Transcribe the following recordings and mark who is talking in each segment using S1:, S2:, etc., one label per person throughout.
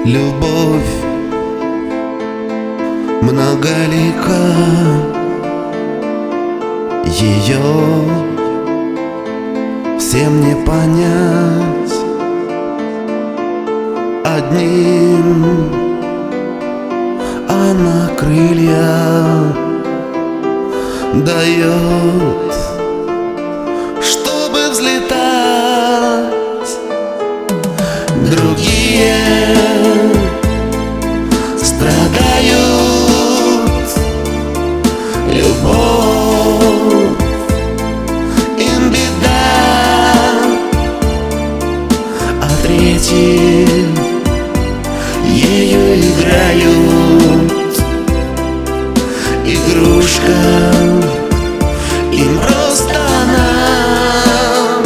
S1: Любовь многолика, ее всем не понять. Одним она крылья дает, чтобы взлетать. Другие страдают, любовь им беда, а третьи ею играют. Игрушка им просто она.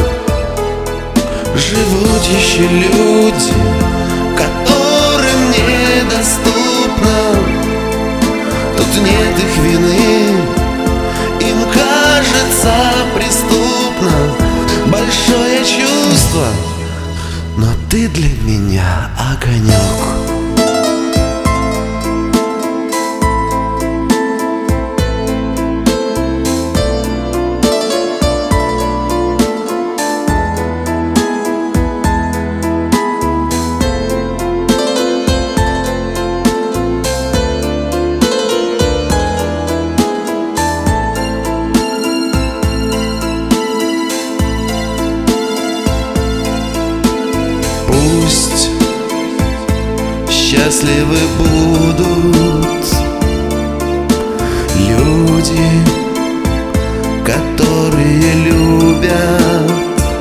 S1: Живут еще люди, которым недоступно. Тут нет их вины, им кажется преступно. Большое чувство, но ты для меня огонек. Пусть счастливы будут люди, которые любят.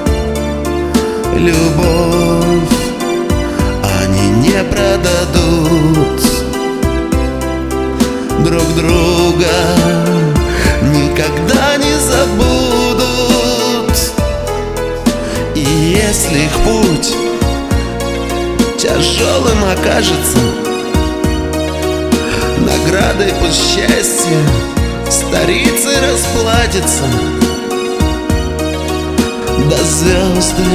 S1: Любовь они не продадут, друг друга никогда не забудут. И если их путь тяжелым окажется, наградой пусть счастье старицей расплатится. До звезды,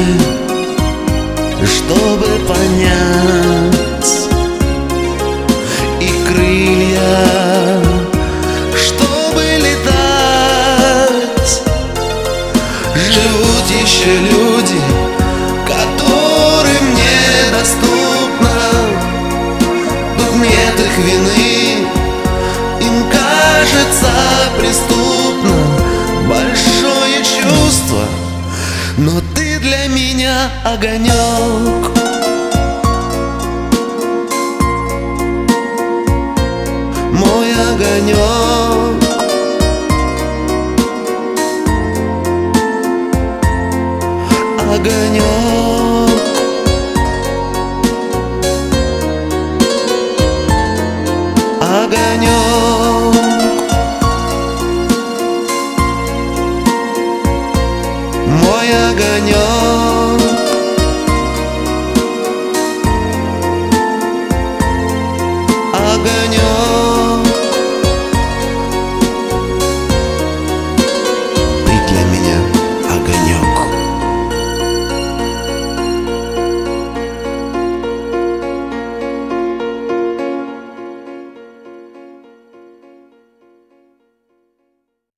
S1: чтобы понять, и крылья, чтобы летать. Живут еще люди, которым недоступно. Тут нет их вины, им кажется преступно. Большое чувство, но ты для меня огонек. Мой огонек. Огонек. Огонек. Мой огонек.